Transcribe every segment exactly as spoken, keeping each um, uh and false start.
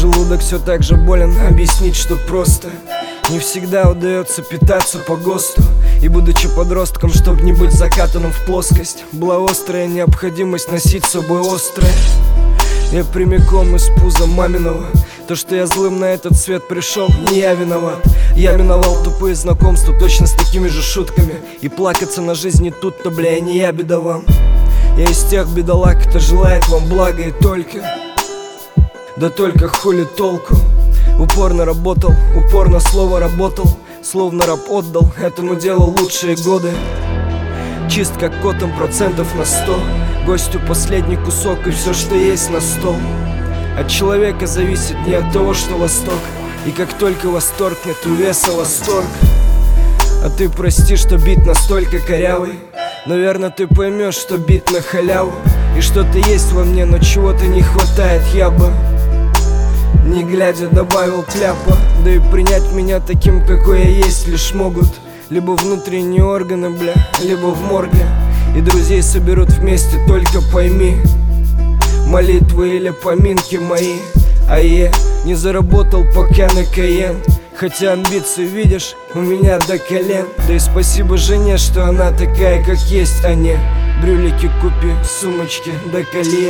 Желудок все так же болен, объяснить, что просто не всегда удается питаться по ГОСТу. И будучи подростком, чтоб не быть закатанным в плоскость, была острая необходимость носить с собой острое. Я прямиком из пуза маминого. То, что я злым на этот свет пришел, не я виноват. Я миновал тупые знакомства точно с такими же шутками. И плакаться на жизни тут-то, бля, не я бедован. Я из тех бедолаг, кто желает вам блага и только. Да только хули толку. Упорно работал, упорно слово работал. Словно раб отдал этому делу лучшие годы. Чист как котом процентов на сто. Гостю последний кусок и все, что есть, на стол. От человека зависит не от того, что восток. И как только восторгнет у веса восторг. А ты прости, что бит настолько корявый. Наверное, ты поймешь, что бит на халяву. И что-то есть во мне, но чего-то не хватает, я бы, не глядя, добавил кляпа. Да и принять меня таким, какой я есть, лишь могут либо внутренние органы, бля, либо в морге. И друзей соберут вместе, только пойми, молитвы или поминки мои. А я не заработал пока на Каен. Хотя амбиции, видишь, у меня до колен. Да и спасибо жене, что она такая, как есть, а не брюлики купи, сумочки до колье.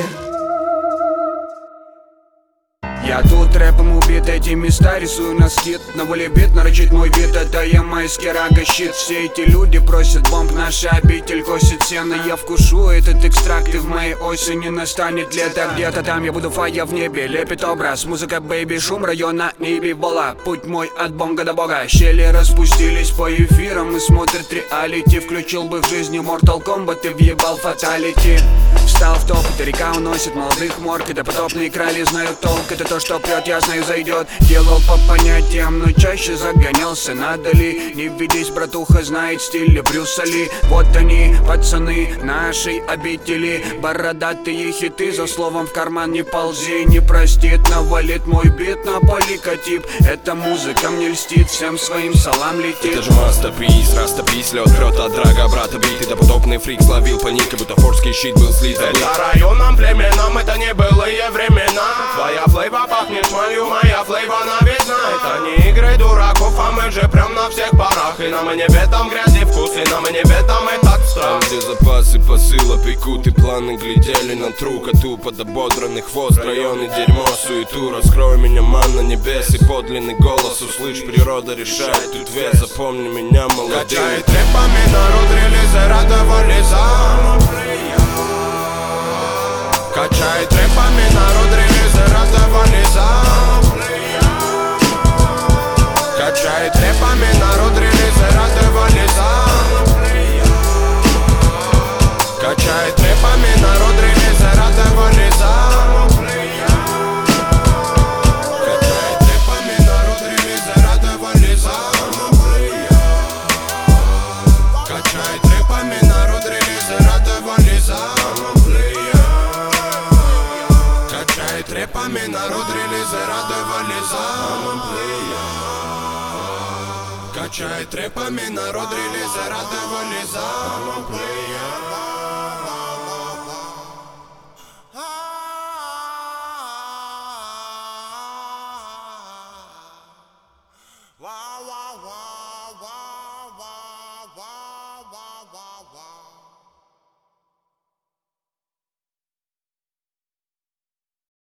Я тут рэпом убит, эти места рисую на скид. На воле бит, нарочит мой вид, это я майский рага щит. Все эти люди просят бомб, наша обитель косит сено. Я вкушу этот экстракт, и в моей осени настанет лето. Где-то там я буду фая в небе, лепит образ. Музыка, бэйби, шум района, небе вола. Путь мой от бонга до бога. Щели распустились по эфирам и смотрят реалити. Включил бы в жизни Mortal Kombat и въебал фаталити. Встал в топ, эта река уносит молодых морг. Это потопные крали знают толк, это то, что прет, я знаю, зайдет. Делал по понятиям, но чаще загонялся. Надо ли? Не ведись, братуха, знает стиль Брюса Ли. Вот они, пацаны нашей обители. Бородатые хиты, за словом в карман не ползи. Не простит, навалит мой бит на поликотип. Эта музыка мне льстит, всем своим салам летит. Это же мастер-приз, растопись, лед прет от драга брата бит. Это потопный фрик словил паник, будто форский щит был слит. Это районам, племенам, это не былые времена. Твоя флейва пахнет шмалью, моя флейва новизна. Это не игры дураков, а мы же прям на всех парах. И нам и не бетом грязи вкус, и нам и не бетом этот страх. Там, где запасы посыла пекут и планы глядели на трук. А ту под ободранный хвост, районы дерьмо, суету. Раскрой меня, манна небес, и подлинный голос услышь. Природа решает тут вес, запомни меня молодым. Качает рэпами народ, релизы радовали за. Качает рэпами народ, релизы радовали за. Качает рэпами народ, релизы радовали за. Качает рэпами народ, релизы радовали за. Качает рэпами народ, релизы радовали за. Качает рэпами народ, релизы радовали за. Качает рэпами народ, релизы радовали за. Качает рэпами народ, релизы радовали за.